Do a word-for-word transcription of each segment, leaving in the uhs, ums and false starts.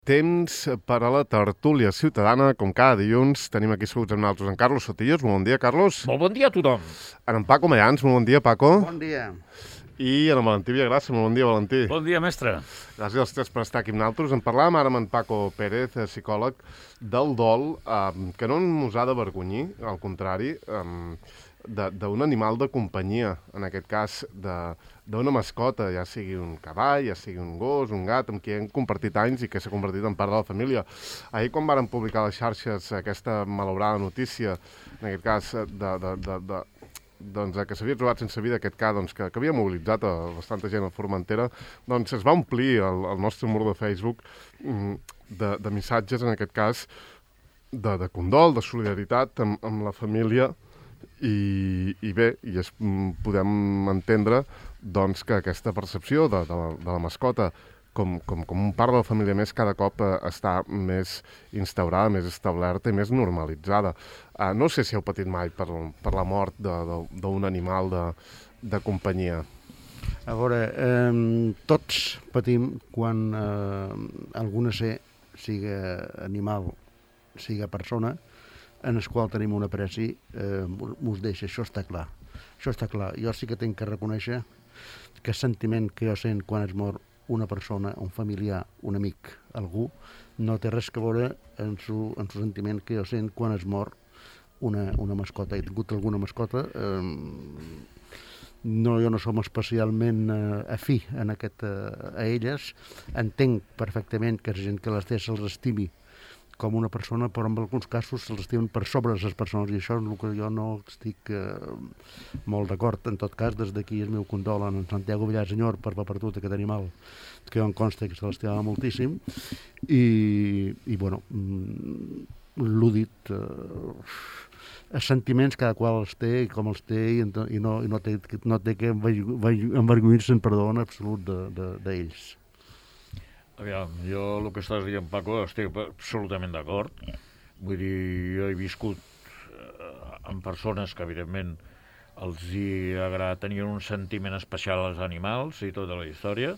Temps per a la tertúlia ciutadana, com cada dilluns. Tenim aquí asseguts amb nosaltres en Carlos Sotillos. Molt bon dia, Carlos. Molt bon dia a tothom. En Paco Mayans. Molt bon dia, Paco. Bon dia. I en el Valentí Villagrassa. Molt bon dia, Valentí. Bon dia, mestre. Gràcies als tres per estar aquí amb nosaltres. En parlàvem ara amb en Paco Pérez, psicòleg, del dol, eh, que no ens ha d'avergonyir, al contrari, eh, d'un animal de companyia, en aquest cas d'una mascota, ja sigui un cavall, ja sigui un gos, un gat, amb qui hem compartit anys i que s'ha convertit en part de la família. Ahir, quan varen publicar a les xarxes aquesta malaurada notícia, en aquest cas, de, de, de, de, doncs, que s'havia trobat sense vida aquest cas, doncs, que, que havia mobilitzat a bastanta gent a Formentera, doncs es va omplir el, el nostre mur de Facebook de, de missatges, en aquest cas, de, de condol, de solidaritat amb, amb la família. I, i bé, i es, podem entendre doncs, que aquesta percepció de, de, la, de la mascota com, com, com un part de la família més cada cop eh, està més instaurada, més establerta i més normalitzada. Eh, no sé si heu patit mai per, per la mort d'un animal de, de companyia. A veure, eh, tots patim quan eh, algun ésser, siga animal, siga persona, en el qual tenim una apreci, eh, us deixa, això està clar. Això està clar. Jo sí que tinc que reconèixer que el sentiment que jo sent quan es mor una persona, un familiar, un amic, algú, no té res a veure amb su, amb su sentiment que jo sent quan es mor una, una mascota. He tingut alguna mascota, eh, no, jo no som especialment eh, afí en aquest, eh, a elles. Entenc perfectament que la gent que les té se'ls estimi com una persona, però en alguns casos se'ls estimen per sobre les persones, i això és el que jo no estic eh, molt d'acord. En tot cas, des d'aquí el meu condol en Santiago Villasenyor per haver perdut aquest animal, que jo em consta que se l'estimava moltíssim, i, i bueno, l'ho dit, eh, els sentiments cada qual els té i com els té, i, i, no, i no, té, no té que envergonyir-se'n, perdó, en absolut d'ells. De, de Aviam, jo el que estàs dient, Paco, estic absolutament d'acord. Vull dir, jo he viscut eh, amb persones que, evidentment, els hi agrada, tenien un sentiment especial als animals i tota la història.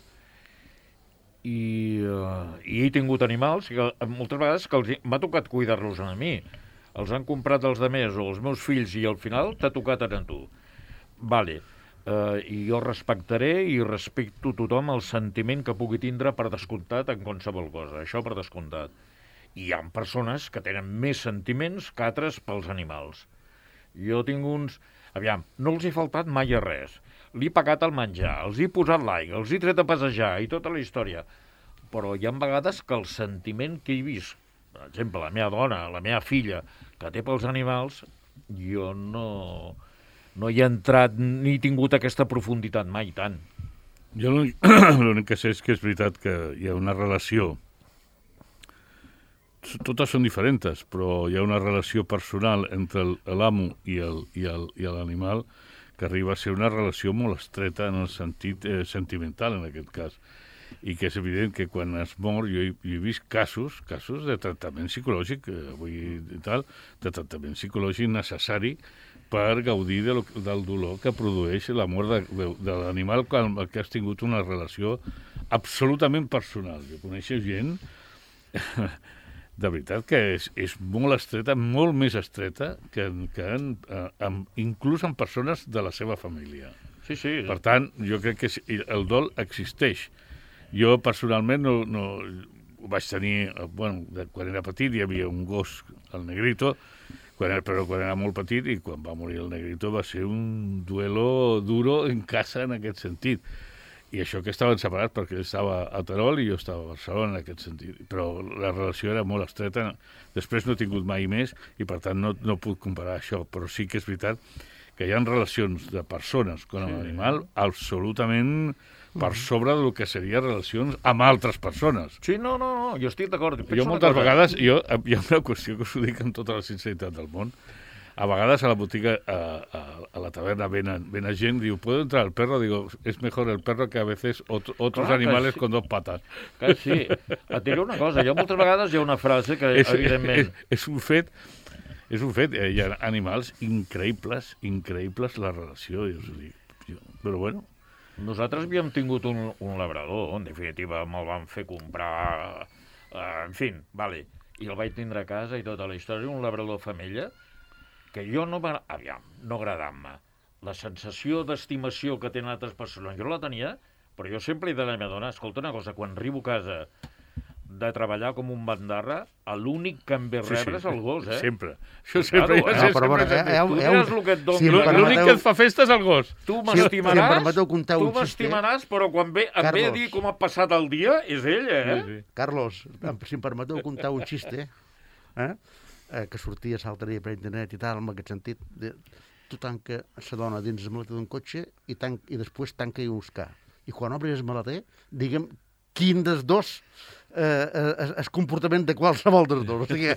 I, eh, i he tingut animals que moltes vegades que m'ha tocat cuidar-los a mi. Els han comprat els demés o els meus fills i al final t'ha tocat a tu. Vale. Uh, i jo respectaré i respecto tothom el sentiment que pugui tindre per descomptat en qualsevol cosa, això per descomptat. I hi ha persones que tenen més sentiments que altres pels animals. Jo tinc uns... Aviam, no els he faltat mai a res. Li he pagat el menjar, els he posat l'aigua, els he tret a passejar i tota la història. Però hi ha vegades que el sentiment que he vist, per exemple, la meva dona, la meva filla, que té pels animals, jo no... no hi he entrat ni he tingut aquesta profunditat mai, tant. Jo l'únic que sé és que és veritat que hi ha una relació, totes són diferents, però hi ha una relació personal entre l'amo i l'animal que arriba a ser una relació molt estreta en el sentit eh, sentimental, en aquest cas. I que és evident que quan es mor, jo he, jo he vist casos, casos de tractament psicològic, eh, vull dir, tal, de tractament psicològic necessari per gaudir de lo, del dolor que produeix la mort de, de, de l'animal amb el que has tingut una relació absolutament personal. Jo coneixo gent, de veritat, que és, és molt estreta, molt més estreta que, que en, en, inclús en persones de la seva família. Sí, sí. Per tant, jo crec que el dol existeix. Jo, personalment, no, no, vaig tenir... Bueno, quan era petit hi havia un gos, el Negrito, quan era, però quan era molt petit, i quan va morir el Negrito va ser un duelo duro en casa en aquest sentit. I això que estaven separats perquè ell estava a Terol i jo estava a Barcelona en aquest sentit. Però la relació era molt estreta. Després no he tingut mai més i per tant no, no puc comparar això. Però sí que és veritat que hi ha relacions de persones com amb l'animal sí. absolutament per sobre del que serien relacions amb altres persones. Sí, no, no, no, jo estic d'acord. Jo moltes cosa. vegades, jo, hi ha una qüestió que us ho dic amb tota la sinceritat del món, a vegades a la botiga, a, a, a la taverna venen, venen gent, diu, ¿puedo entrar el perro? Digo, es mejor el perro que a veces otro, otros Clar, animales sí. con dos patas. Que sí, et diré una cosa, jo moltes vegades hi ha una frase que, és, evidentment... És, és un fet... És un fet, hi ha animals increïbles, increïbles la relació, jo us ho dic. Jo, però bueno... Nosaltres havíem tingut un, un labrador, en definitiva me'l van fer comprar Uh, en fi, vale. I el vaig tindre a casa i tota la història, un labrador femella, que jo no va... Aviam, no agradant-me. La sensació d'estimació que tenen altres persones, jo la tenia, però jo sempre he de la meva dona, escolta una cosa, quan arribo a casa de treballar com un bandarra, l'únic que em ve rebre és el gos, eh? Sempre. Això sempre. Claro, ja eh? sé, però, sempre però, sempre. eh, Tu eh, diràs el que et si doni. em la- permeteu- L'únic que et fa festa és el gos. Tu Si, si em m'estimaràs, permeteu comptar tu un xiste... m'estimaràs, però quan ve, em ve a Carlos. dir com ha passat el dia, és ell, eh? Sí, sí. Carlos, em- si em permeteu comptar un xiste, eh? Eh, que sortia saltaria per internet i tal, en aquest sentit, de, tu tanca la dona dins el maleter d'un cotxe i, tanc, i després tanca i buscar. I quan obres el maleter, digue'm quin dels dos eh, eh, el comportament de qualsevol dels dos. O sigui,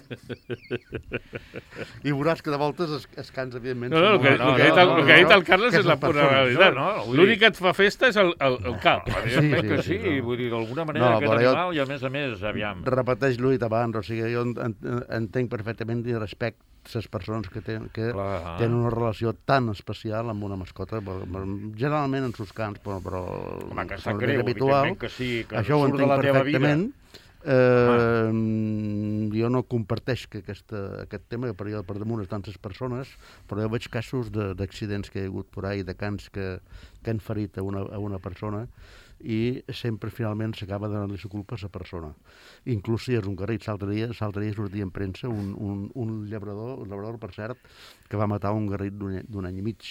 I veuràs que de voltes es, es cansa, evidentment. No, no, el que, No, el que, ha dit no, el, no, el que ha dit no, el Carles que és és la la pura persona. realitat. No, no, vull L'únic dir- que et fa festa és el, el, el cap. Evidentment Sí, que sí, sí, sí, no. vull dir, d'alguna manera, No, aquest però jo- animal, i a més a més, aviam. Repeteix l'ho dit abans, o sigui, jo en, en, entenc perfectament i respecte les persones que, ten, que Clar. tenen una relació tan especial amb una mascota, però, però, generalment en sus cants, però, però Home, que és sap més greu, habitual. evidentment que sí, que Això ho surt de entenc la teva vida. perfectament. Eh, jo no comparteix que aquesta, aquest tema, per, jo, per damunt estan les persones, però jo veig casos de- d'accidents que hi ha hagut por ahí, de cants que, que han ferit a una, a una persona, i sempre finalment s'acaba donant-li la culpa a la persona. Inclús si és un garrit, l'altre dia, l'altre dia sortia en premsa un, un, un llabrador, un llabrador, per cert, que va matar un garrit d'un d'un any i mig.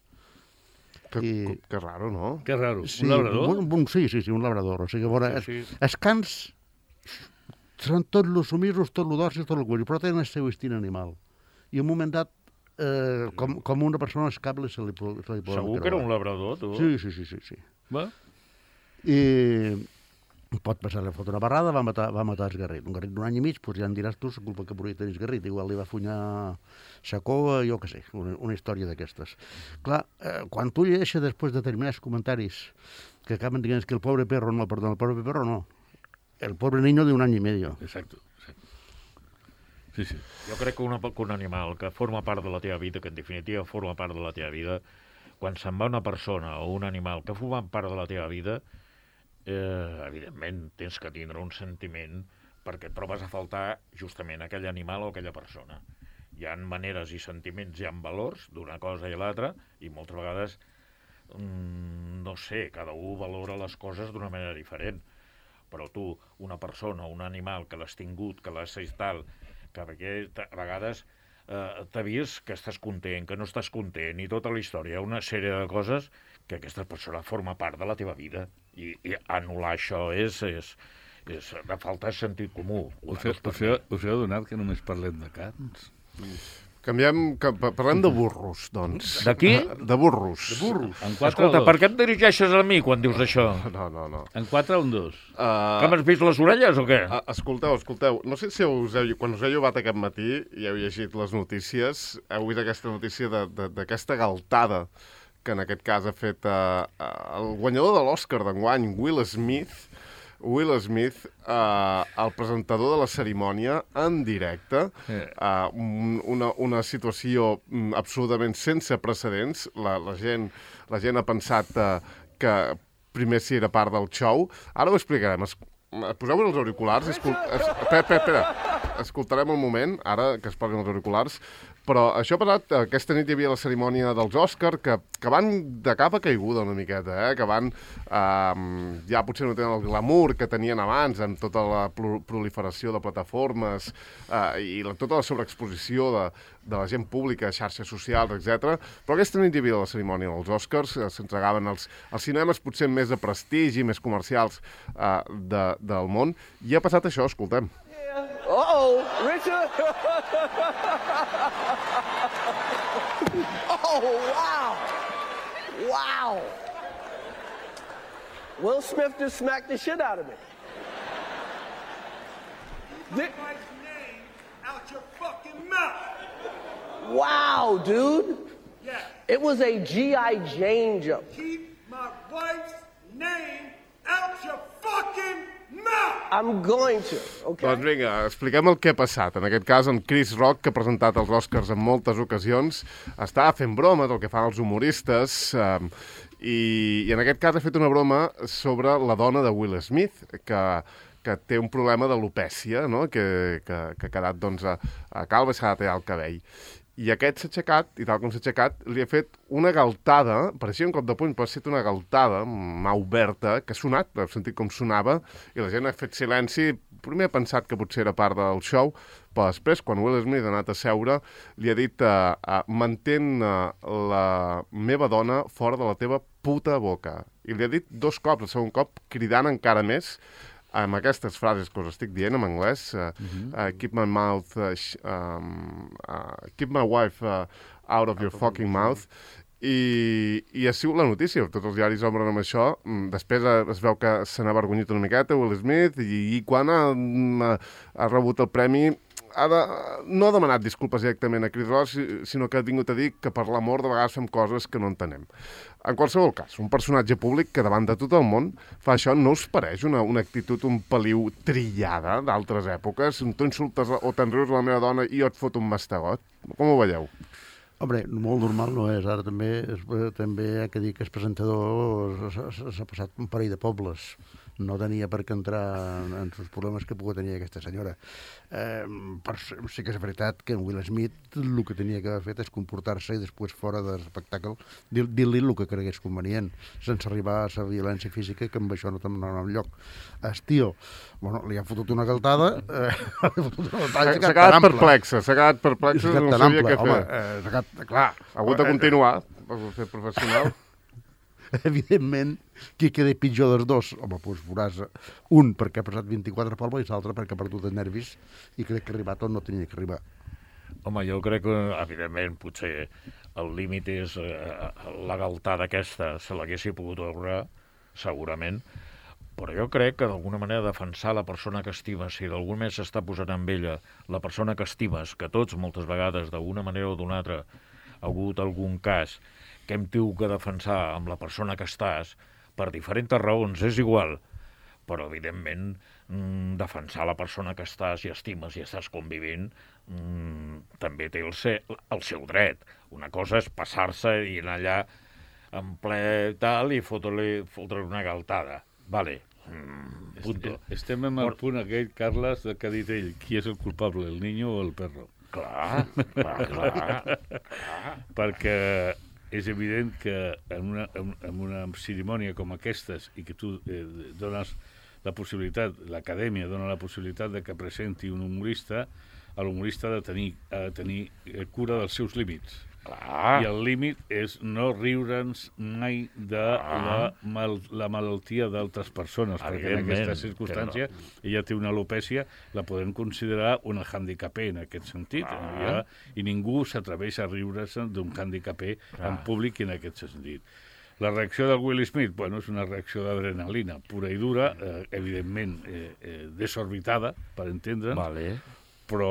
Que, I- que, que raro, no? Que raro. Sí, Un labrador? Un, un, sí, sí, sí, un labrador. O sigui, a veure, Sí, sí, sí. els cants són tots els sumisos, tots els dòcils, tot el cull, però tenen el seu instinct animal. I en un moment dat, eh, com, com una persona escable se li, po- se li poden Segur que era un labrador, tu? Sí, sí, sí, sí, sí. Va? I pot passar la foto una barrada, va matar, va matar el garrit. Un garrit d'un any i mig, doncs ja em diràs tu la culpa que podria tenir el garrit. Igual li va funyar sa cova, jo què sé, una, una història d'aquestes. Clar, eh, quan tu llegeixes després determinats comentaris que acaben dient que el pobre perro, no, perdó, el pobre perro no, el pobre niño de un any i medio. Exacto. exacto. Sí, sí. Jo crec que, una, que un animal que forma part de la teva vida, que en definitiva forma part de la teva vida, quan se'n va una persona o un animal que forma part de la teva vida, eh, evidentment tens que tindre un sentiment perquè et trobes a faltar justament aquell animal o aquella persona. Hi ha maneres i sentiments, hi ha valors d'una cosa i l'altra, i moltes vegades, mm, no sé, cada un valora les coses d'una manera diferent. Però tu, una persona o un animal que l'has tingut, que l'has tal, que a vegades eh, t'ha vist que estàs content, que no estàs content, i tota la història, una sèrie de coses que aquesta persona forma part de la teva vida. I, i anul·lar això és, és, és de falta de sentit comú. Us, he, us, he, us he adonat que només parlem de cants? Canviem, que, pa- parlem de burros, doncs. De qui? De burros. De burros. En quatre Escolta, o per dos? què et dirigeixes a mi quan dius això? No, no, no. En quatre o en dos? Uh, Que m'has vist les orelles o què? Uh, escolteu, escolteu, no sé si us heu, quan us heu llevat aquest matí i heu llegit les notícies, heu vist aquesta notícia de- de- d'aquesta galtada que en aquest cas ha fet uh, uh, el guanyador de l'Oscar d'enguany, Will Smith, Will Smith, uh, el presentador de la cerimònia, en directe, uh, un- una, una situació mm, absolutament sense precedents. La, la, gent, la gent ha pensat uh, que primer si era part del show. Ara ho explicarem. Es, poseu-vos els auriculars. Escol... Es... Espera, espera, espera. Escoltarem un moment, ara que es posin els auriculars. Però això ha passat, aquesta nit hi havia la cerimònia dels Òscar, que, que van de capa caiguda una miqueta, eh? Que van, eh, ja potser no tenen el glamour que tenien abans, amb tota la pro proliferació de plataformes eh, i la, tota la sobreexposició de, de la gent pública, xarxes socials, etcètera. Però aquesta nit hi havia la cerimònia dels Òscars, eh, s'entregaven els, els cinemes potser més de prestigi, més comercials eh, de, del món, i ha passat això, escoltem. Uh-oh, Richard. Oh, wow. Wow. Will Smith just smacked the shit out of me. Thi- My name out your fucking mouth. wow, dude. Yeah. It was a G I. Jane joke. Keep my wife's name out your fucking mouth. I'm going to, okay? Doncs vinga, expliquem el que ha passat. En aquest cas, en Chris Rock, que ha presentat els Oscars en moltes ocasions, està fent broma del que fan els humoristes, eh, i, i en aquest cas ha fet una broma sobre la dona de Will Smith, que, que té un problema d'alopècia, no? que, que, que ha quedat doncs, a, a calva i s'ha de tallar el cabell. I aquest s'ha aixecat, i tal com s'ha aixecat, li ha fet una galtada, pareixia un cop de puny, però ha estat una galtada, mà oberta, que ha sonat, heu sentit com sonava, i la gent ha fet silenci. Primer ha pensat que potser era part del show, però després, quan Will Smith ha anat a seure, li ha dit uh, uh, mantén uh, la meva dona fora de la teva puta boca. I li ha dit dos cops, el segon cop, cridant encara més, amb aquestes frases que us estic dient en anglès, uh, uh-huh. uh, keep my mouth, uh, sh um, uh, keep my wife uh, out of your fucking mouth, i, i ha sigut la notícia, tots els diaris obren amb això. Després es veu que se n'ha avergonyit una miqueta Will Smith, i, i quan ha, ha rebut el premi ha de, no ha demanat disculpes directament a Chris Rock, sinó que ha vingut a dir que per l'amor de vegades fem coses que no entenem. En qualsevol cas, un personatge públic que davant de tot el món fa això, no us pareix una, una actitud, un peliu trillada d'altres èpoques? Tu insultes o te'n rius la meva dona i jo et fot un mastegot? Com ho veieu? Home, molt normal no és. Ara també també hi ha que dir que el presentador s'ha passat un parell de pobles. No tenia per què entrar en, en els problemes que podia tenir aquesta senyora. Eh, per, sí que és veritat que en Will Smith el que tenia que haver fet és comportar-se i després fora de l'espectacle dir-li el que cregués convenient, sense arribar a la violència física, que amb això no te'n anava enlloc. El tio, bueno, li ha fotut una galtada, eh, s'ha quedat perplexa, s'ha quedat perplexa, no sabia què fer. Eh, s'ha quedat, clar, ha hagut de continuar, per fer professional. Evidentment, qui queda pitjor dels dos? Home, doncs veuràs un perquè ha passat vint-i-quatre palmes i l'altre perquè ha perdut els nervis i crec que ha arribat on no tenia que arribar. Home, jo crec que, evidentment, potser el límit és eh, la galtada aquesta, se l'haguessi pogut veure, segurament, però jo crec que d'alguna manera defensar la persona que estimes, si d'alguna manera s'està posant amb ella la persona que estimes, que tots moltes vegades d'una manera o d'una altra ha hagut algun cas que hem tingut que defensar amb la persona que estàs, per diferents raons, és igual, però evidentment mmm, defensar la persona que estàs i estimes i estàs convivint mmm, també té el, se, el seu dret. Una cosa és passar-se i anar allà en ple tal i fotre-li fotre una galtada. Vale. Mm, punto. Estem en el punt aquell, Carles, que ha dit ell, qui és el culpable, el niño o el perro? Clar, clar, clar. clar. Perquè és evident que en una, en, en una cerimònia com aquestes i que tu eh, dones la possibilitat, l'acadèmia dona la possibilitat de que presenti un humorista, l'humorista ha de tenir, ha de tenir cura dels seus límits. Clar. I el límit és no riure'ns mai de la, mal, la malaltia d'altres persones, perquè en aquesta circumstància no. Ella té una alopècia, la podem considerar una handicapé en aquest sentit, ja, i ningú s'atreveix a riure-se d'un handicapé en públic en aquest sentit. La reacció del Will Smith, bueno, és una reacció d'adrenalina pura i dura, eh, evidentment eh, eh, desorbitada, per entendre'ns, vale. Però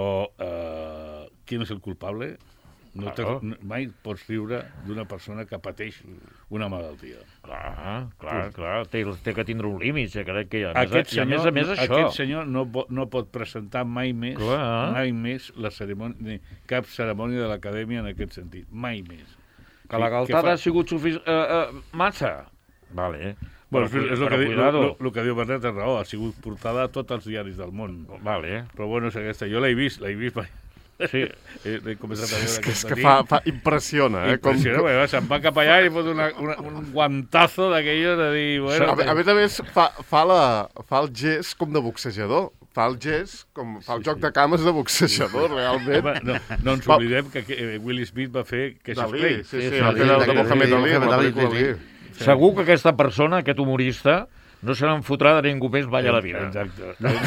eh, qui és el culpable? No te, no, mai pots riure d'una persona que pateix una malaltia. Clar, clar, Punt. clar. Té, té que tindre un límit, ja crec que hi ha. Aquest senyor, senyor, a més a més això. Aquest senyor no, no pot presentar mai més, clar. mai més la cerimònia, cap cerimònia de l'acadèmia en aquest sentit. Mai més. Que la galtada fa... ha sigut sufic... uh, uh, massa. Vale. Bueno, però, és el que, diu, lo, lo que diu Bernet és raó, ha sigut portada a tots els diaris del món. Vale. Però bueno, és aquesta. Jo l'he vist, l'he vist... Sí, he començat a veure és que, és que fa, fa, impressiona, eh? Impressiona, com... perquè se'n va cap allà i fot una, una, un guantazo d'aquells de dir... Bueno, a, a més a més, fa, fa, la, fa el gest com de boxejador. Fa el gest, com fa el sí, joc sí. de cames de boxejador, realment. Home, no, no ens oblidem que, que Will Smith va fer que Dalí, sí, sí, sí, va fer de Mohamed Ali, la pel·lícula Dalí. Segur que aquesta persona, aquest humorista, no se n'en fotrà de ningú més mai a la vida. Exacte. No,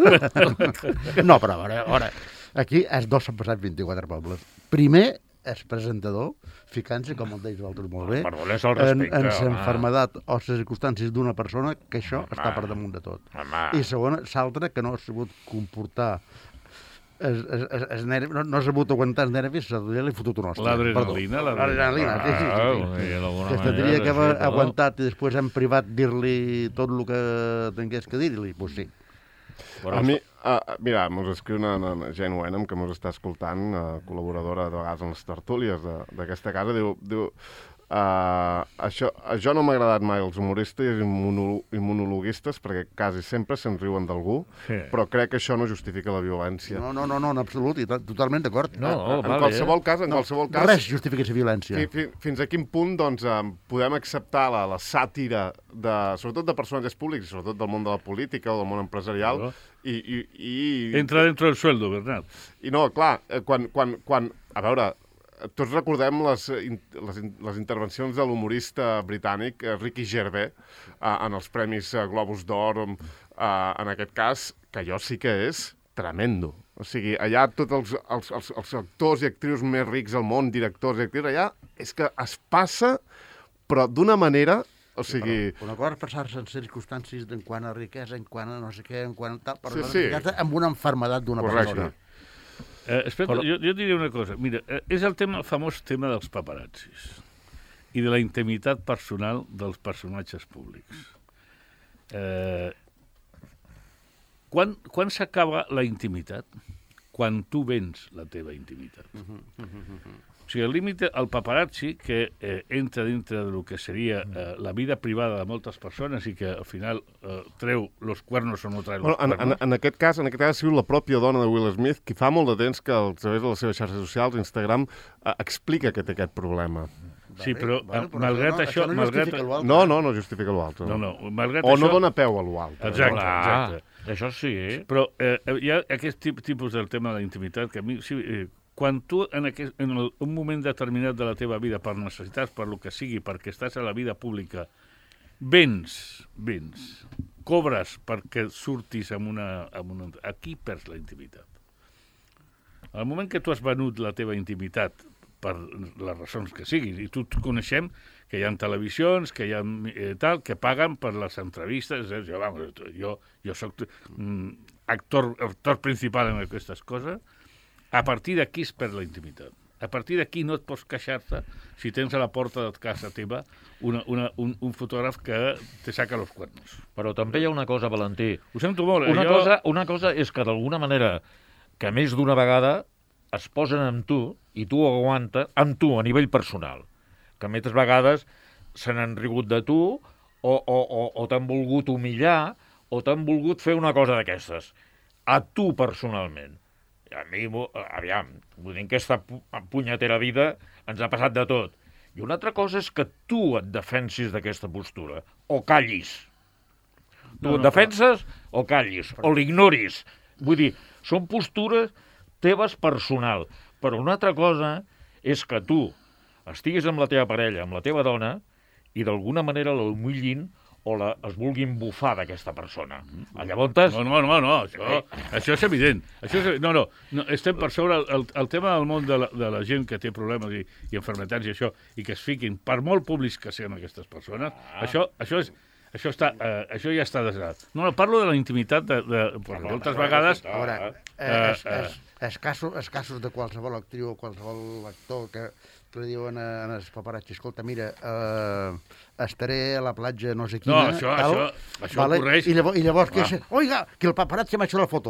no, no però a veure, a veure, aquí els dos s'han passat vint-i-quatre pobles. Primer, el presentador, ficant-se, com el deia l'altre molt bé, en, en l'enfermedat o les circumstàncies d'una persona, que això home. està per damunt de tot. Home. I segona, l'altre, que no ha sabut comportar es, es, es, es nervi, no, no ha sabut aguantar els nervis, li ha fotut una hòstia. L'adrenalina. L'adrenalina, sí, sí, sí. sí. Que tindria que haver aguantat i després en privat dir-li tot el que tingués que dir-li, doncs sí. A mi, uh, mira, mos escriu una, una Jane Wenham, que mos està escoltant, uh, col·laboradora de vegades en les tertúlies d'aquesta casa, diu, diu Uh, això, això no m'ha agradat mai, els humoristes i, mono, i monologuistes, perquè quasi sempre se'n riuen d'algú, sí. Però crec que això no justifica la violència. No, no, no, no en absolut, i to totalment d'acord. No, en, en vale, qualsevol eh? cas, en no, qualsevol cas... Res justifica la violència. Fi, fi, fins a quin punt, doncs, eh, podem acceptar la, la sàtira, de, sobretot de personatges públics, sobretot del món de la política o del món empresarial, no. i, i, i... Entra dentro del sueldo, Bernat. I no, clar, quan, quan, quan... A veure... Tots recordem les, les, les intervencions de l'humorista britànic Ricky Gervais uh, en els Premis uh, Globus d'Or, uh, en aquest cas, que allò sí que és tremendo. O sigui, allà tots els, els, els, els actors i actrius més rics del món, directors i actrius, allà és que es passa, però d'una manera... O sigui... Sí, una cosa és passar-se en circumstàncies en quant a riquesa, en quant a no sé què, en quant a tal, però sí, sí. amb una enfermedat d'una persona. Eh, espera, Però... jo, jo diria una cosa. Mira, eh, és el tema, el famós tema dels paparazzis i de la intimitat personal dels personatges públics. Eh, quan quan s'acaba la intimitat? Quan tu vens la teva intimitat. Uh -huh, uh -huh. O sigui, el límit, el paparazzi, que eh, entra dintre del que seria eh, la vida privada de moltes persones i que al final eh, treu los cuernos o no treu bueno, los en, cuernos. en, en aquest cas, en aquest cas ha sigut la pròpia dona de Will Smith qui fa molt de temps que a través de les seves xarxes socials, Instagram, eh, explica que té aquest problema. Sí, però, vale, però malgrat això, això... no, malgrat... això no, no, no justifica l'altre. No, no, malgrat o això... no dona peu a l'altre. Exacte, Clar, exacte. Això sí, eh? Però eh, hi ha aquest tip, tipus del tema de la intimitat que a mi... Sí, eh, quan tu en, aquest, en el, un moment determinat de la teva vida, per necessitats, per lo que sigui, perquè estàs a la vida pública, vens, vens, cobres perquè surtis amb una, amb una... Aquí perds la intimitat. Al moment que tu has venut la teva intimitat per les raons que siguin, i tots coneixem que hi ha televisions, que hi ha eh, tal, que paguen per les entrevistes, eh? jo, vamos, jo, jo soc mm, actor, actor principal en aquestes coses. A partir d'aquí es perd la intimitat. A partir d'aquí no et pots queixar-te si tens a la porta de casa teva una, una, un, un fotògraf que te saca los cuernos. Però també hi ha una cosa, Valentí. Ho sento molt. Una, jo... cosa, una cosa és que d'alguna manera, que més d'una vegada es posen amb tu i tu aguantes, amb tu a nivell personal, que moltes vegades se n'han rigut de tu o, o, o, o t'han volgut humillar o t'han volgut fer una cosa d'aquestes. A tu personalment. A mi, aviam, vull dir que aquesta punyetera vida ens ha passat de tot. I una altra cosa és que tu et defensis d'aquesta postura, o callis. Tu no, no, et defenses però... o callis, però... o l'ignoris. Vull dir, són postures teves personal. Però una altra cosa és que tu estiguis amb la teva parella, amb la teva dona, i d'alguna manera l'humillin o la, es vulguin bufar d'aquesta persona. Llavors... No, no, no, no, això, això és evident. Això és, no, no, no, estem per sobre el, el tema del món de la, de la gent que té problemes i, i enfermetats i això, i que es fiquin, per molt públics que siguin aquestes persones, ah. això, això, és, això, està, eh, això ja està desgrat. No, no, parlo de la intimitat de... de perquè moltes vegades... A veure, eh, es, es, escassos, escassos de qualsevol actriu o qualsevol actor que... que li diuen en els paparazzi, escolta, mira, eh, estaré a la platja no sé quina... No, això, tal, això, això vale? ocorreix... I llavors, i llavors que és, oiga, que el paparazzi m'ha hecho la foto.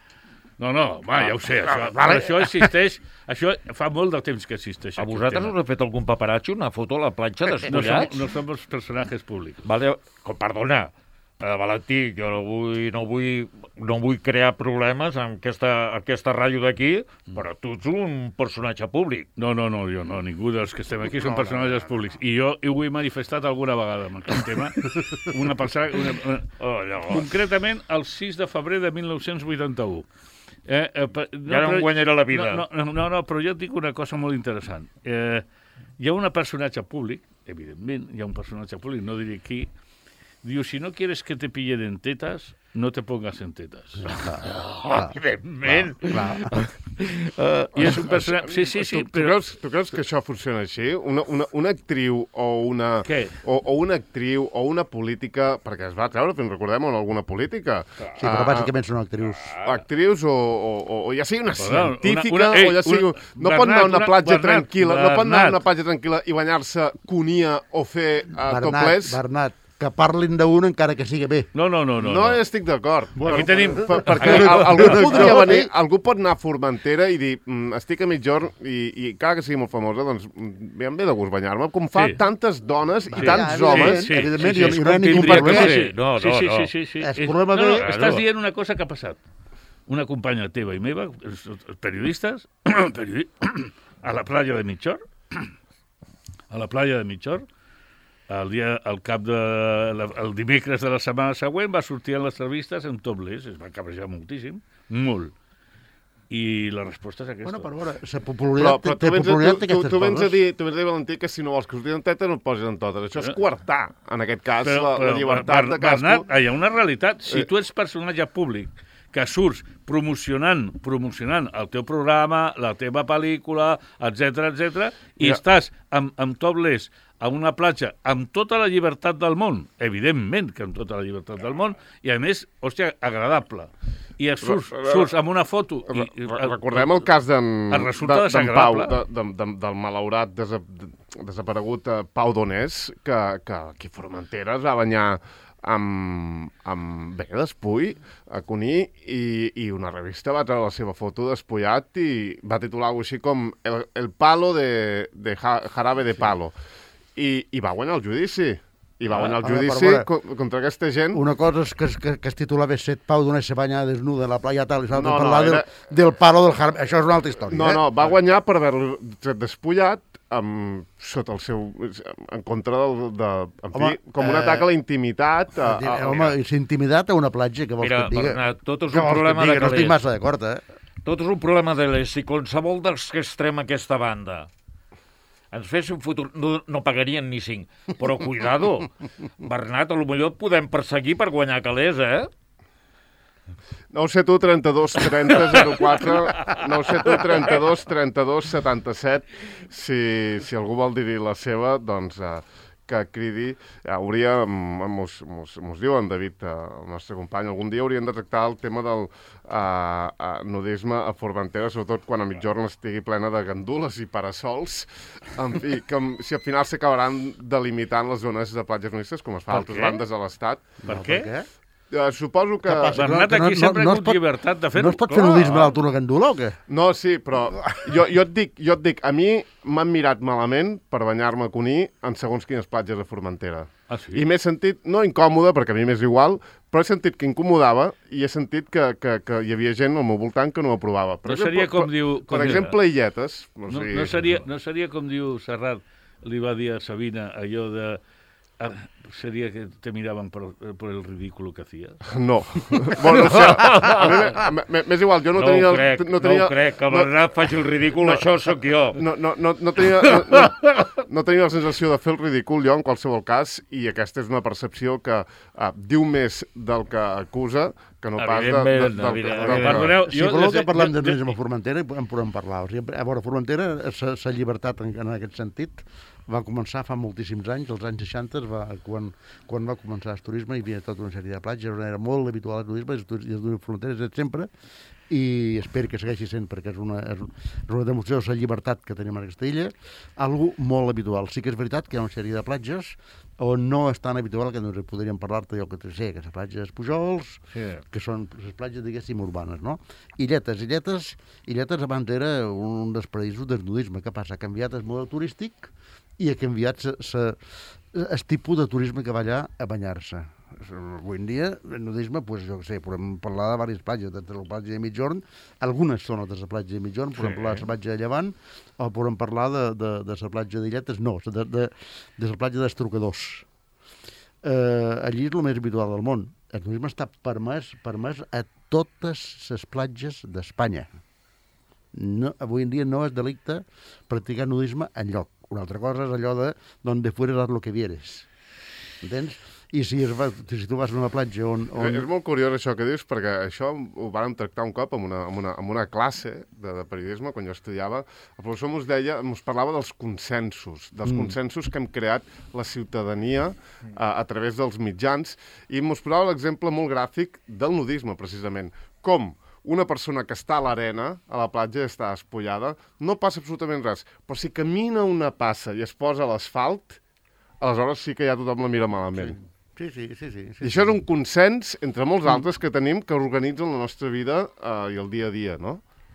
No, no, va, ja ho sé, això, vale. Això existeix, això fa molt de temps que existeix. A vosaltres us ha fet algun paparazzi una foto a la platja despullats? No, som, no som els personatges públics. Vale, perdona, eh, Valentí, jo no vull, no vull, no vull crear problemes amb aquesta, aquesta ràdio d'aquí, però tu ets un personatge públic. No, no, no, jo no, ningú dels que estem aquí són personatges públics. I jo ho he manifestat alguna vegada amb aquest tema. Una persona... Una, una, oh, concretament, el sis de febrer de mil nou-cents vuitanta-u. Eh, eh, no, ja no em guanyarà la vida. No, no, no, no, però jo et dic una cosa molt interessant. Eh, hi ha un personatge públic, evidentment, hi ha un personatge públic, no diré qui, diu, si no quieres que te pillen en tetas, no te pongas en tetas. Oh, evidentment. Uh, I és un personatge... Sí, sí, sí. Tu, però... tu, creus, tu creus que això funciona així? Una, una, una actriu o una... Què? O, o una actriu o una política... Perquè es va treure, fins recordem, en alguna política. Sí, però bàsicament són actrius. Actrius o, o, o, o ja sigui una però, científica una, una, ei, o ja sigui... Una, no Bernat, pot anar a una una, platja Bernat, tranquil·la, Bernat. no pot anar a una platja tranquil·la i banyar-se conia o fer uh, Bernat, topless. Bernat, que parlin d'un encara que sigui bé. No, no, no. No, No hi estic d'acord. Bueno, aquí tenim... Per, perquè al- algú podria venir, algú pot anar a Formentera i dir mm, estic a migjorn i, i cada que sigui molt famosa, doncs mm, em ve de gust banyar-me, com fa Sí. tantes dones i Sí, tants sí, homes. sí. evidentment, sí, jo- és jo no hi ha com ningú tindria problema. que ser. No, sí, no, sí, no. sí, sí, sí. És És- problema no, no, de- estàs dient una cosa que ha passat. Una companya teva i meva, els- els periodistes, periodi... a la platja de Mitjor, a la platja de Mitjor, el, dia, al cap de, la, el dimecres de la setmana següent va sortir en les revistes en topless, es va cabrejar moltíssim, molt. I la resposta és aquesta. Bueno, per veure, la Però, popularitat, però té tu, vens, a- popularitat tu, tu, d'aquestes tu, vens a coses. dir, tu vens a dir, Valentí, que si no vols que surti en teta no et posis en totes. Això és coartar, en aquest cas, la, la llibertat Ber- de cadascú. Bernat, hi ha una realitat. Si Eh. tu ets personatge públic que surts promocionant promocionant el teu programa, la teva pel·lícula, etc etc, i Mira. estàs amb, amb topless a una platja amb tota la llibertat del món, evidentment que amb tota la llibertat del món, i a més, hòstia, agradable. I et surts, Però, però, surts amb una foto... I, i, Re- Recordem el cas d'en Et resulta de- d'en Pau, desagradable. de, de, de, del malaurat desa, desaparegut eh, Pau Donés, que, que aquí a Formentera es va banyar amb, amb bé, despull, a Cuní, i, i una revista va treure la seva foto despullat i va titular alguna així com El, el palo de, de ja, jarabe de palo. I, I va guanyar el judici. I va Ah, guanyar el a veure, judici per veure. co- contra aquesta gent. Una cosa és que, es- que, que es titulava Set Pau d'una se banya desnuda a la playa tal, i l'altra No, no, parlar era- del, del palo del jardí. Això és una altra història. No, eh? no, va guanyar per haver-lo despullat amb, sota el seu... en contra del... De, en Home, fi, com un eh, atac a la intimitat. A, Eh, a, Home, i s'ha intimidat a una platja, que vols Mira, que et diga? Bernat, tot és Què un vols que et problema diga? de No estic calés. massa d'acord, eh? Tot és un problema de l'est. Si qualsevol dels que estem a aquesta banda ens fes un futur, no, no pagarien ni cinc. Però cuidado, Bernat, a lo millor et podem perseguir per guanyar calés, eh? nou set u trenta-dos trenta zero quatre, nou set u trenta-dos trenta-dos setanta-set. Si, si algú vol dir la seva, doncs eh, que cridi. Hauria, mm, mos, mos, mos diu en David, eh, el nostre company, algun dia haurien de tractar el tema del eh, eh, nudisme a Formentera, sobretot quan a mitjorn estigui plena de gandules i parasols. En fi, que mm, si al final s'acabaran delimitant les zones de platges nudistes, com es fa a Per altres què? bandes de l'Estat. Per No, què? què? Eh, suposo que... Què passa? Bernat, Que no- aquí no- sempre no ha es hagut pot- llibertat de fer-ho. No es pot fer Clar. nudisme a l'altura gandula o què? No, sí, però jo, jo, et dic, jo et dic, a mi m'han mirat malament per banyar-me a Cuní en segons quines platges de Formentera. Ah, sí? I m'he sentit, no incòmode, perquè a mi m'és igual, però he sentit que incomodava i he sentit que, que, que hi havia gent al meu voltant que no ho aprovava. Per No seria com per, diu- com Per diu- exemple, Illetes. No, o sigui, no, seria, no seria com diu Serrat, li va dir a Sabina allò de... Ah, seria que te miraven por, por el ridículo que hacías. No. Bueno, o sigui, a mi m'e- m'e- m'és igual, jo no, No, tenia... ho crec, no, tenia, no ho crec, que el Bernat faci el ridícul, no, això sóc jo. No, no, no, no, tenia, no, no, no tenia la sensació de fer el ridícul jo en qualsevol cas, i aquesta és una percepció que ah, diu més del que acusa que no pas de, de, Evidentment, del, evident- del, del, evident. Perdoneu, Si jo voleu des- que parlem de jo- turisme a Formentera, en podem parlar. O sigui, a veure, Formentera, la llibertat en, en aquest sentit, va començar fa moltíssims anys, als anys seixanta, va, quan, quan va començar el turisme, hi havia tota una sèrie de platges, on era molt habitual el turisme, i el turisme de Formentera és sempre, i espero que segueixi sent, perquè és una, és una demostració de la llibertat que tenim en aquesta illa, algo molt habitual. Sí que és veritat que hi ha una sèrie de platges on no és tan habitual que doncs, podríem parlar-te jo que sé, que les platges Pujols, Sí. que són les platges, diguéssim, urbanes, no? Illetes, Illetes, Illetes abans era un dels paraïsos del nudisme. Què passa? Ha canviat el model turístic i ha canviat sa, sa, el tipus de turisme que va allà a banyar-se. Avui en dia, el nudisme, pues, jo què sé, podem parlar de diverses platges, de la platja de Mitjorn, algunes són de la platja de Mitjorn, podem Sí. parlar de la platja de Llevant, o podem parlar de, de, de la platja d'Illetes, no, de, de, de la platja dels Trucadors. Eh, allí és el més habitual del món. El nudisme està permès, permès a totes les platges d'Espanya. No, avui en dia no és delicte practicar nudisme enlloc. Una altra cosa és allò de donde fueres haz lo que vieres. Entens? I si, es va, si tu vas a una platja on... on... És molt curiós això que dius, perquè això ho vàrem tractar un cop en una, en una, en una classe de, de periodisme, quan jo estudiava. El professor ens deia, ens parlava dels consensos, dels mm. consensos que hem creat la ciutadania a, a través dels mitjans, i ens posava l'exemple molt gràfic del nudisme, precisament. Com una persona que està a l'arena, a la platja, i està espollada, no passa absolutament res. Però si camina una passa i es posa a l'asfalt, aleshores sí que ja tothom la mira malament. Sí. Sí, sí, sí. sí, sí I això és un consens entre molts altres que tenim que organitzen la nostra vida eh, i el dia a dia, no?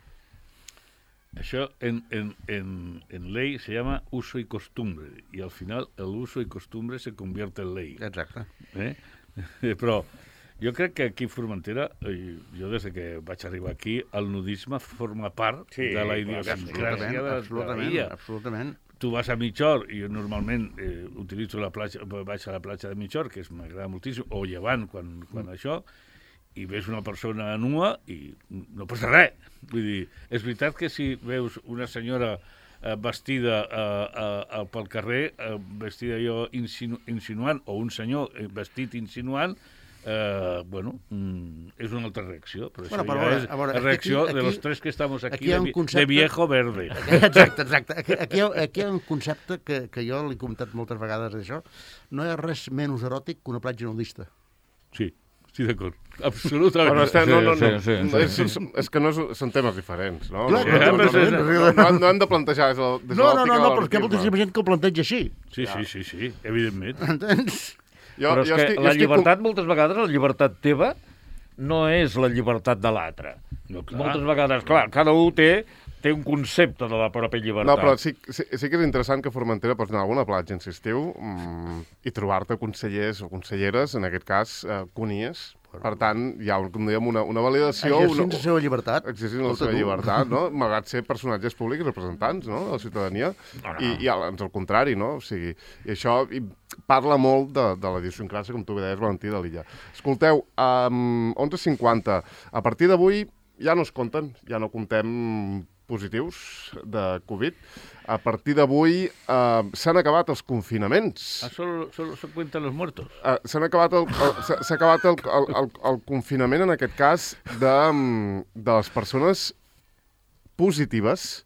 Això en, en, en, en ley se llama uso y costumbre, y al final el uso y costumbre se convierte en ley. Exacte. Eh? Però jo crec que aquí a Formentera, eh, jo des que vaig arribar aquí, el nudisme forma part Sí, de la clar, idiosincràsia de, de la absolutament, illa. absolutament. Tu vas a Mitjor, i jo normalment eh, utilitzo la platja, vaig a la platja de Mitjor, que és- m'agrada moltíssim, o llevant, quan, quan això, i ves una persona nua i no passa res. Vull dir, és veritat que si veus una senyora eh, vestida eh, eh, pel carrer, eh, vestida jo insinu insinuant, o un senyor eh, vestit insinuant, eh, bueno, mm, és una altra reacció. Però Bueno, això però ja a veure, és a veure, la aquí- reacció aquí- de los tres que estamos aquí, aquí hi ha de, un vi- concepte- de viejo verde. Exacte, exacte. Aquí, aquí, hi ha, aquí hi ha un concepte que, que jo l'he comentat moltes vegades d'això. No hi ha res menys eròtic que una platja nudista. Sí, estic d'acord. Absolutament. Però estem, no, no, no, Sí, sí, sí, és, és, és que no és, són temes diferents, no? Clar, no, clar, no, no, però- no, no, no, hem- no hem de plantejar des de, des de No, no, l'òptica no, de no, però és que hi ha l'erotisme. moltíssima gent que ho planteja així. Sí, sí, sí, sí, evidentment. Entens? Jo, Però és jo que estic, jo la estic llibertat, moltes vegades, la llibertat teva no és la llibertat de l'altre. No, clar. Moltes vegades, clar, cada un té, té un concepte de la pròpia llibertat. No, però sí, sí, sí que és interessant que a Formentera pots anar a alguna platja en estiu mm, i trobar-te consellers o conselleres, en aquest cas, eh, conies. Per tant, hi ha, com dèiem, una, una validació... Exercint una, la seva llibertat. exercint la Escolta, seva tu. llibertat, no? Malgrat ser personatges públics, representants, no?, de la ciutadania, i, i ans al contrari, no? O sigui, i això i parla molt de, de la idiosincràsia, com tu bé deies, Valentí, de l'illa. Escolteu, um, onze cinquanta, a partir d'avui ja no es compten, ja no comptem positius de Covid. A partir d'avui eh, s'han acabat els confinaments. Ah, solo, solo se cuentan los muertos. Uh, s'han acabat el, el, s'ha s'ha acabat el, el, el, el confinament, en aquest cas, de, mm, de les persones positives,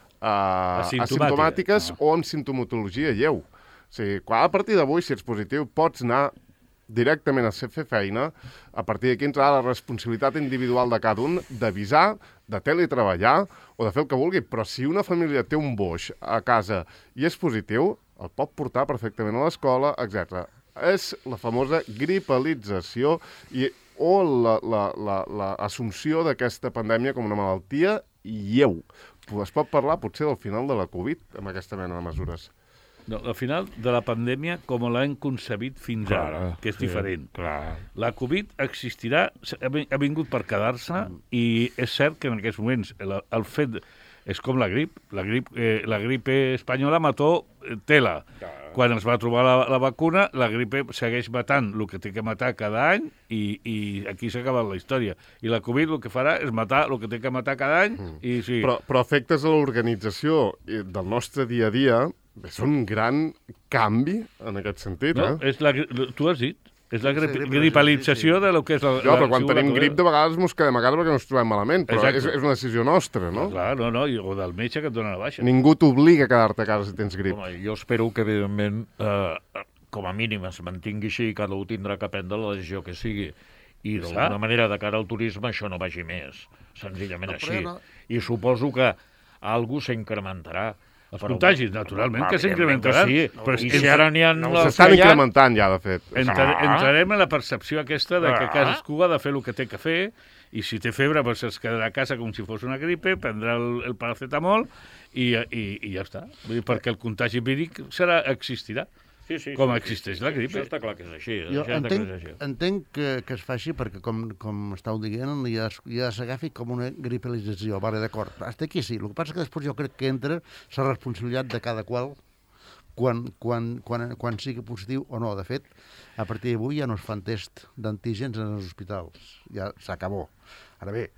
uh, Asimptomàtiques. asimptomàtiques o amb sintomatologia lleu. O sigui, quan, a partir d'avui, si ets positiu, pots anar directament a fer feina. A partir d'aquí entrarà la responsabilitat individual de cada un d'avisar, de teletreballar o de fer el que vulgui. Però si una família té un boix a casa i és positiu, el pot portar perfectament a l'escola, etcètera. És la famosa gripalització i, o l'assumpció la, la, la, d'aquesta pandèmia com una malaltia lleu. Es pot parlar potser del final de la Covid amb aquesta mena de mesures. No, al final de la pandèmia com l'hem concebit fins Clar, ara, que és sí, diferent. clar. La Covid existirà, ha vi- ha vingut per quedar-se i és cert que en aquests moments el, el fet és com la grip. La grip, eh, la gripe espanyola mató eh, tela. Quan es va trobar la, la vacuna, la gripe segueix matant el que té que matar cada any i, i aquí s'ha acabat la història. I la Covid el que farà és matar el que té que matar cada any i sí. Però, però efectes a l'organització i del nostre dia a dia és un gran canvi en aquest sentit, no, eh? és la, gri- tu has dit, és la grip, Sí, grip- gripalització de lo que és la... Jo, però la- quan si tenim la- grip de vegades mos quedem a casa perquè ens trobem malament, però Exacte. és, és una decisió nostra, no? Clar, no, no, i- o del metge que et dona la baixa. Ningú t'obliga a quedar-te a casa si tens grip. Home, jo espero que, evidentment, eh, com a mínim es mantingui així i cada un tindrà que prendre la decisió que sigui. I d'alguna Clar. manera, de cara al turisme, això no vagi més. Senzillament No, però així. no. I suposo que algú s'incrementarà. Els contagis, naturalment, que Evidentment s'incrementaran. Sí. Però I és- si ara n'hi ha No, els s'estan que hi ha... incrementant ja, de fet. Entra, Ah. entrarem en la percepció aquesta de que Ah. cadascú ha de fer el que té que fer i si té febre doncs es quedarà a casa com si fos una gripe, prendrà el, el paracetamol i, i, i ja està. Vull dir, perquè el contagi víric serà, existirà, Sí, sí, com sí, existeix sí, la sí. gripe. Això està clar que és així. Jo això està clar entenc, que és així. entenc que, que es faci perquè, com, com estàu dient, ja, es- ja s'agafi com una gripalització. Vale, d'acord, hasta aquí sí. El que passa que després jo crec que entra la responsabilitat de cada qual quan, quan, quan, quan sigui positiu o no. De fet, a partir d'avui ja no es fan test d'antígens en els hospitals. Ja s'acabó. Ara bé,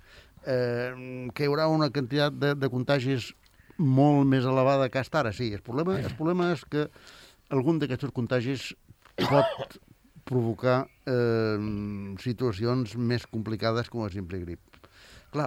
eh, que hi haurà una quantitat de, de contagis molt més elevada que hasta ara, sí. El problema, el problema és que algun d'aquests contagis pot provocar eh, situacions més complicades com la simple grip. Clar,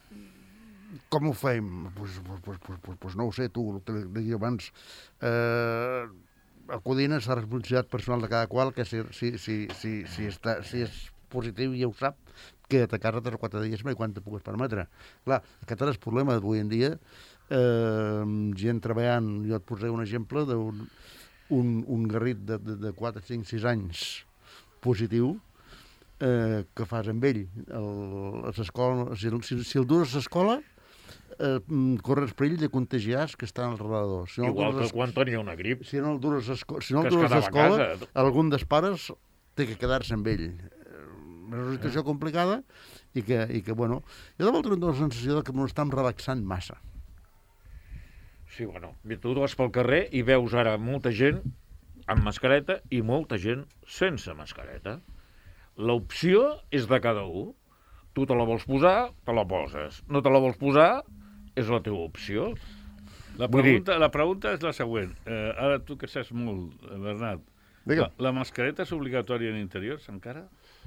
com ho fem? Pues, pues, pues, pues, pues, pues no ho sé, tu, el que deia abans, eh, acudint a la responsabilitat personal de cada qual, que si, si, si, si, si, està, si és positiu ja ho sap, queda't a casa tres o quatre dies més quan te pugues permetre. Clar, aquest és el problema d'avui en dia. Eh, gent treballant, jo et posaré un exemple d'un un, un garrit de, de, de quatre, cinc, sis anys positiu eh, que fas amb ell. El, les escoles, si, si, si el dures a l'escola, eh, corres perill de contagiar que estan al redador. Si no Igual dures, que quan tenia una grip. si no el dures a esco- si no Que el es dures a quedava a escola, casa. algun dels pares té que quedar-se amb ell. És una situació complicada i que, i que bueno, jo de volta tinc la sensació de que m'ho estem relaxant massa. Sí, bueno, tu vas pel carrer i veus ara molta gent amb mascareta i molta gent sense mascareta. L'opció és de cada un. Tu te la vols posar, te la poses. No te la vols posar, és la teva opció. La Vull dir- pregunta, la pregunta és la següent. Eh, ara tu que saps molt, eh, Bernat, Digue'm. la, la mascareta és obligatòria en interiors encara?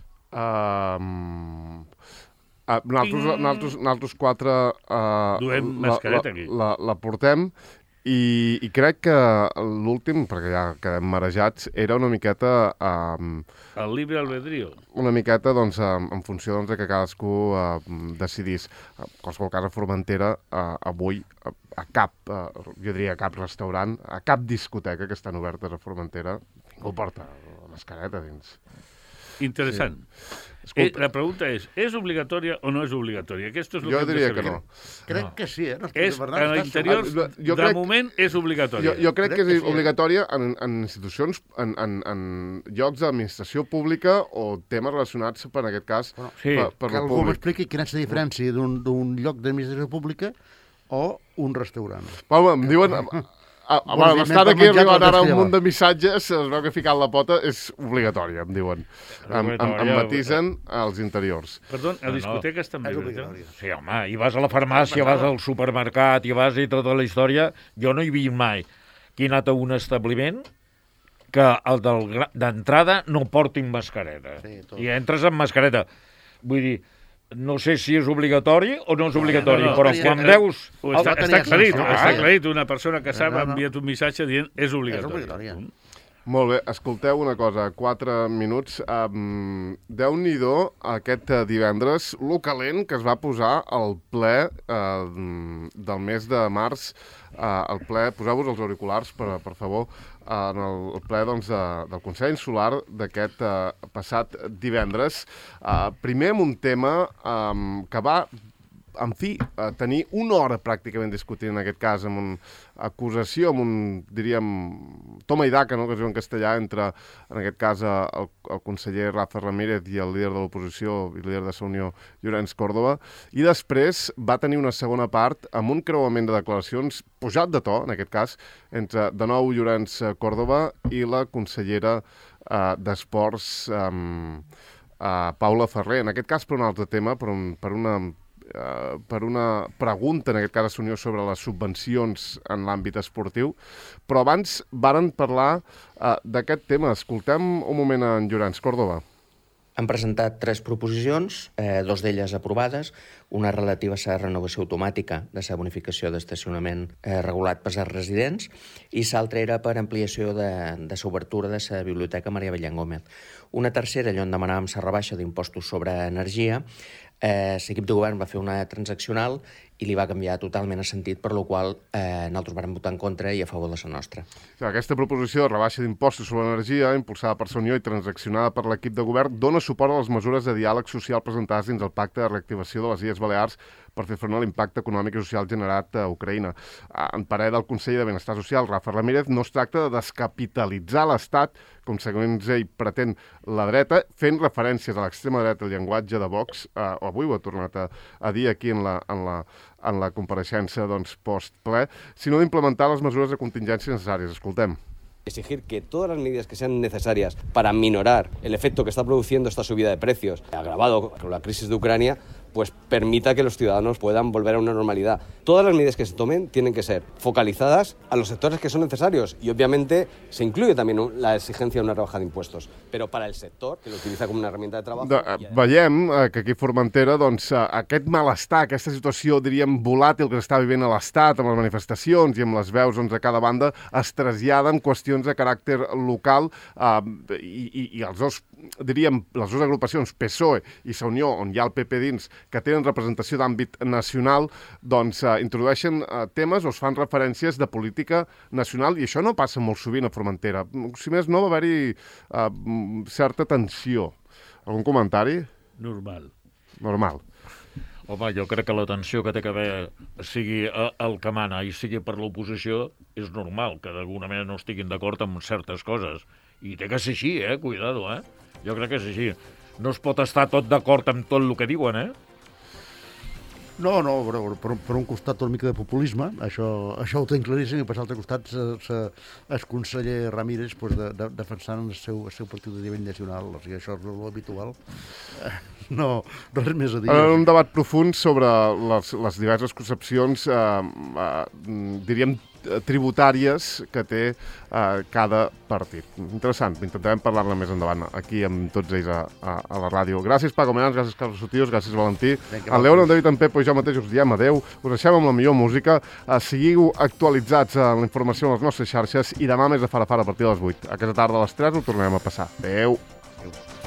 Um, uh, nosaltres, Ting! nosaltres, nosaltres quatre uh, Duem la, mascareta la, aquí. la, la portem i, i crec que l'últim, perquè ja quedem marejats, era una miqueta um, El libre albedrío. una miqueta doncs, en, en funció doncs, de que cadascú uh, decidís. En qualsevol cas, a Formentera, uh, avui, a, a cap, uh, jo diria a cap restaurant, a cap discoteca que estan obertes a Formentera, ningú porta la mascareta dins. Interessant. Eh, la pregunta és, és obligatòria o no és obligatòria? Aquest és el Jo que hem de diria saber. que no. Crec No. que sí, eh? No, És, Bernat, en estàs l'interior, Ah, jo de crec- moment, és obligatòria. Jo, jo crec, Crec que és que sí, eh? obligatòria en, en institucions, en, en, en llocs d'administració pública o temes relacionats, per en aquest cas, Sí, per, per que la algú públic. m'expliqui quina és la diferència d'un d'un lloc d'administració pública o un restaurant. Home, em diuen... Ah, ah, Vols bueno, dir, m'estan mentre aquí menjar arribant tot ara un es munt lleva. de missatges, es veu que ficant la pota és obligatòria, em diuen. Em, em, em Obligatòria. matisen als interiors. Perdó, a No, no. discoteques també. És veritat? obligatòria. Sí, home, i vas a la farmàcia, vas al supermercat, i vas i tota la història. Jo no hi he vist mai que he anat a un establiment que el del gra- d'entrada no portin mascareta. Sí, tot. I entres amb mascareta. Vull dir, no sé si és obligatori o no és obligatori, no, no, però no, quan no, veus... Ho Oh, està, va tenir està aclarit, aclaració, està ah. aclarit. Una persona que sap No, ha no. enviat un missatge dient és obligatòria. obligatòria. Punt. Molt bé, escolteu una cosa, quatre minuts. Um, Déu-n'hi-do aquest eh, divendres, lo calent que es va posar al ple uh, del mes de març, uh, el ple, poseu-vos els auriculars, per, per favor, uh, en el, el ple doncs, de, del Consell Insular d'aquest uh, passat divendres. Uh, primer amb un tema um, que va en fi, a tenir una hora pràcticament discutint, en aquest cas, amb una acusació, amb un, diríem, toma i daca, no?, que es diu en castellà, entre, en aquest cas, el, el conseller Rafa Ramírez i el líder de l'oposició i líder de la Unió, Llorenç Córdoba, i després va tenir una segona part amb un creuament de declaracions pujat de to, en aquest cas, entre, de nou, Llorenç Córdoba i la consellera eh, d'Esports, eh, eh, Paula Ferrer. En aquest cas, per un altre tema, per, un, per una... Uh, per una pregunta, en aquest cas, a Unió, sobre les subvencions en l'àmbit esportiu. Però abans varen parlar uh, d'aquest tema. Escoltem un moment en Llorenç Córdoba. Han presentat tres proposicions, eh, dos d'elles aprovades, una relativa a la renovació automàtica de la bonificació d'estacionament eh, regulat per als residents i l'altra era per ampliació de, de l'obertura de la Biblioteca Maria Bellán Gómez. Una tercera, allò on demanàvem la rebaixa d'impostos sobre energia, eh, l'equip de govern va fer una transaccional i li va canviar totalment el sentit, per la qual eh, nosaltres vam votar en contra i a favor de la nostra. Aquesta proposició de rebaixa d'impostos sobre l'energia, impulsada per la Unió i transaccionada per l'equip de govern, dona suport a les mesures de diàleg social presentades dins el Pacte de Reactivació de les Illes Balears per fer front a l'impacte econòmic i social generat a Ucraïna. En parer del conseller de Benestar Social, Rafa Ramírez, no es tracta de descapitalitzar l'Estat, com segons ell pretén la dreta, fent referències a l'extrema dreta del llenguatge de Vox, eh, avui ho ha tornat a, a dir aquí en la, en la, en la compareixença doncs, post-ple, sinó d'implementar les mesures de contingència necessàries. Escoltem. Exigir que todas las medidas que sean necesarias para minorar el efecto que está produciendo esta subida de precios, agravado con la crisis de Ucrania, pues permita que los ciudadanos puedan volver a una normalidad. Todas las medidas que se tomen tienen que ser focalizadas a los sectores que son necesarios y obviamente se incluye también la exigencia de una rebaja de impuestos, pero para el sector que lo utiliza como una herramienta de trabajo... De, eh, veiem eh, que aquí a Formentera doncs, eh, aquest malestar, aquesta situació, diríem, volàtil que està vivint a l'Estat, amb les manifestacions i amb les veus doncs, a cada banda, es trasllada en qüestions de caràcter local eh, i, i, i els dos, diríem, les dues agrupacions, P S O E i la Unió, on hi ha el P P dins, que tenen representació d'àmbit nacional, doncs eh, introdueixen eh, temes o es fan referències de política nacional, i això no passa molt sovint a Formentera. Si més no, va haver-hi eh, certa tensió. Algun comentari? Normal. Normal. Home, jo crec que la tensió que té que haver sigui el que mana i sigui per l'oposició és normal, que d'alguna manera no estiguin d'acord amb certes coses. I té que ser així, eh? Cuidado, eh? Jo crec que és així. No es pot estar tot d'acord amb tot el que diuen, eh? No, no, per, per, per un costat una mica de populisme, això, això ho tenc claríssim, i per l'altre costat se, se, el conseller Ramírez pues, de, de, defensant el seu, el seu partit de nivell nacional, o sigui, això és l'habitual. No, res més a dir. En un debat profund sobre les, les diverses concepcions, eh, eh, diríem, tributàries que té eh, cada partit. Interessant, intentarem parlar-ne més endavant aquí amb tots ells a, a, a la ràdio. Gràcies, Paco Menas, gràcies, Carlos Sotíos, gràcies, Valentí. En León, en David, en Pepo i jo mateix us diem adeu. Us deixem amb la millor música. Eh, seguiu actualitzats en la informació a les nostres xarxes i demà més de Fara Fara a partir de les vuit. Aquesta tarda a les tres ho tornarem a passar. Adeu. Adeu.